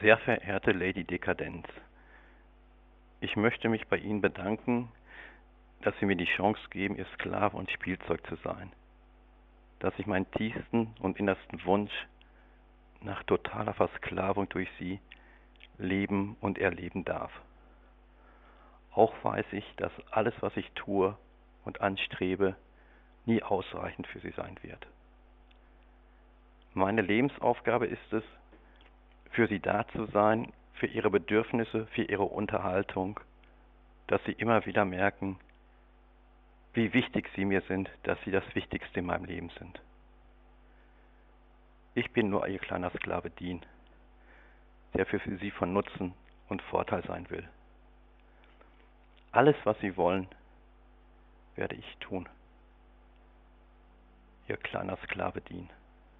Sehr verehrte Lady Dekadenz, ich möchte mich bei Ihnen bedanken, dass Sie mir die Chance geben, Ihr Sklave und Spielzeug zu sein, dass ich meinen tiefsten und innersten Wunsch nach totaler Versklavung durch Sie leben und erleben darf. Auch weiß ich, dass alles, was ich tue und anstrebe, nie ausreichend für Sie sein wird. Meine Lebensaufgabe ist es, für Sie da zu sein, für Ihre Bedürfnisse, für Ihre Unterhaltung, dass Sie immer wieder merken, wie wichtig Sie mir sind, dass Sie das Wichtigste in meinem Leben sind. Ich bin nur Ihr kleiner Sklave Dean, der für Sie von Nutzen und Vorteil sein will. Alles, was Sie wollen, werde ich tun. Ihr kleiner Sklave Dean.